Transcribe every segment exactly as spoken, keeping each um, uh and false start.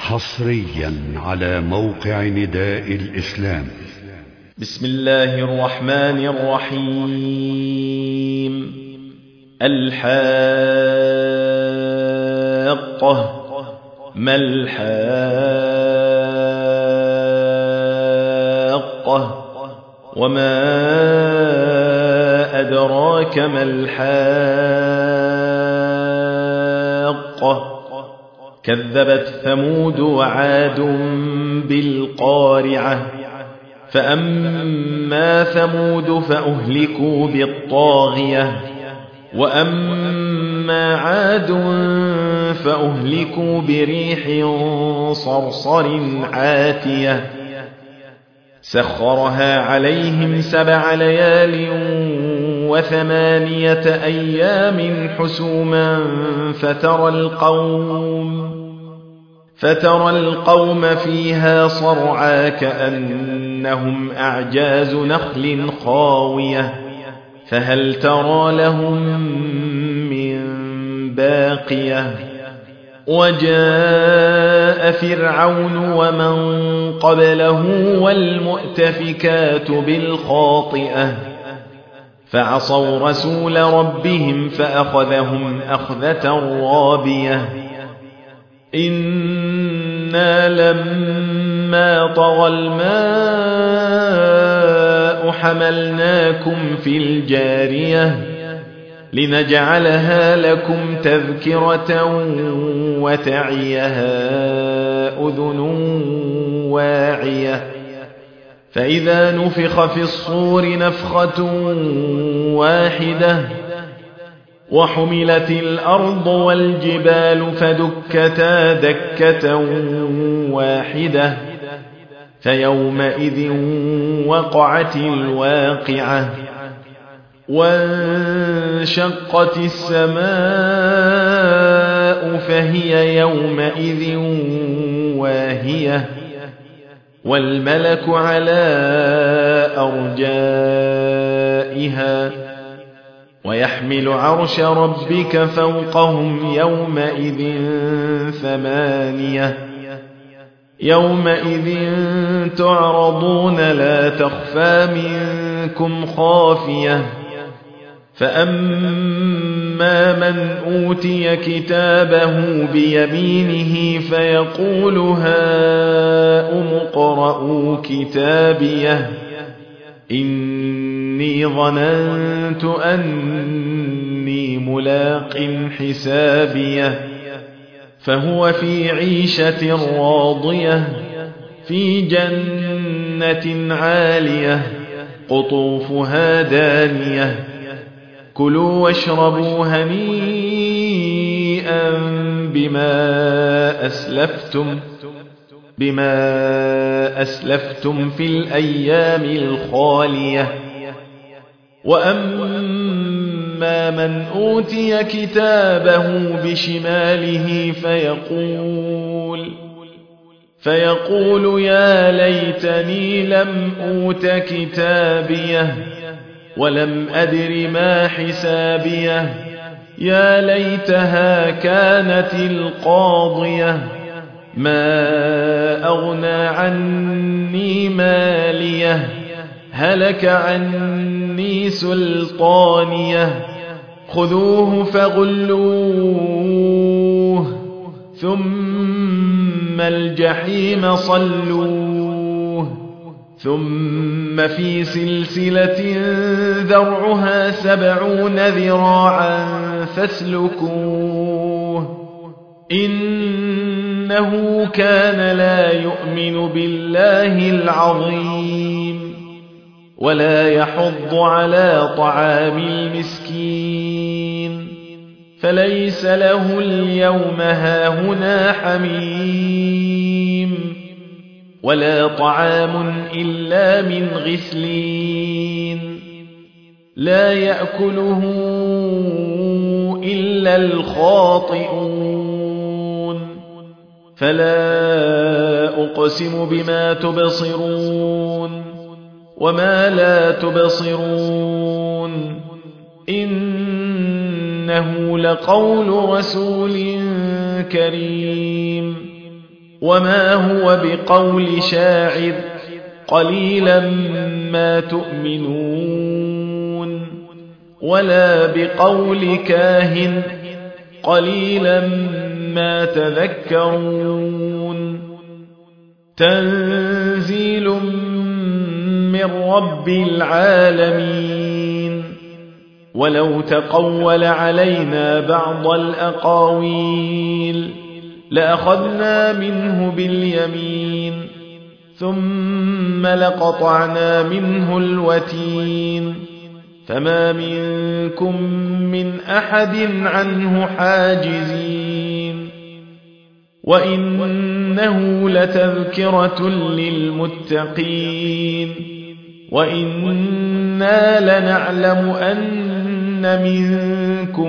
حصريا على موقع نداء الإسلام. بسم الله الرحمن الرحيم. الحاقة ما الحاقة وما أدراك ما الحاقة كذبت ثمود وعاد بالقارعة فأما ثمود فأهلكوا بالطاغية وأما عاد فأهلكوا بريح صرصر عاتية سخرها عليهم سبع ليال وثمانية أيام حسوما فترى القوم فترى القوم فيها صرعى كأنهم أعجاز نخل خاوية فهل ترى لهم من باقية وجاء فرعون ومن قبله والمؤتفكات بالخاطئة فعصوا رسول ربهم فأخذهم أخذة رابية إنا لما طغى الماء حملناكم في الجارية لنجعلها لكم تذكرة وتعيها أذن واعية فإذا نفخ في الصور نفخة واحدة وحملت الأرض والجبال فدكتا دكة واحدة فيومئذ وقعت الواقعة وانشقت السماء فهي يومئذ واهية والملك على أرجائها ويحمل عرش ربك فوقهم يومئذ ثمانية يومئذ تعرضون لا تخفى منكم خافية فأما من أوتي كتابه بيمينه فيقول هاؤم اقرءوا كتابيه إني ظننت أني ملاق حسابيه فهو في عيشة راضية في جنة عالية قطوفها دانية كلوا واشربوا هنيئا بما أسلفتم بما أسلفتم في الأيام الخالية وأما من أوتي كتابه بشماله فيقول فيقول يا ليتني لم أوت كتابيه ولم أدر ما حسابيه يا ليتها كانت القاضية ما أغنى عني ماليه هلك عني سلطانيه خذوه فغلوه ثم الجحيم صلوه ثم في سلسلة ذرعها سبعون ذراعا فاسلكوه إنه كان لا يؤمن بالله العظيم ولا يحض على طعام المسكين فليس له اليوم هاهنا حميم ولا طعام إلا من غسلين لا يأكله إلا الخاطئون فلا أقسم بما تبصرون وما لا تبصرون إنه لقول رسول كريم وما هو بقول شاعر قليلا ما تؤمنون ولا بقول كاهن قليلا ما تذكرون تنزيل من رب العالمين ولو تقول علينا بعض الأقاويل لأخذنا منه باليمين ثم لقطعنا منه الوتين فما منكم من أحد عنه حاجزين وإنه لتذكرة للمتقين وإنا لنعلم أن منكم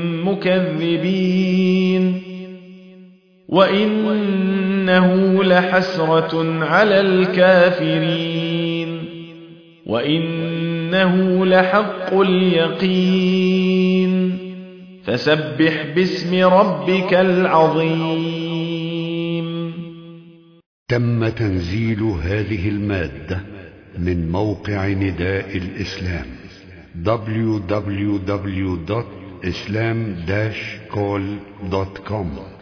مكذبين وإنه لحسرة على الكافرين وإنه لحق اليقين فسبح باسم ربك العظيم. تم تنزيل هذه المادة من موقع نداء الإسلام دبليو دبليو دبليو دوت إسلام داش كول دوت كوم.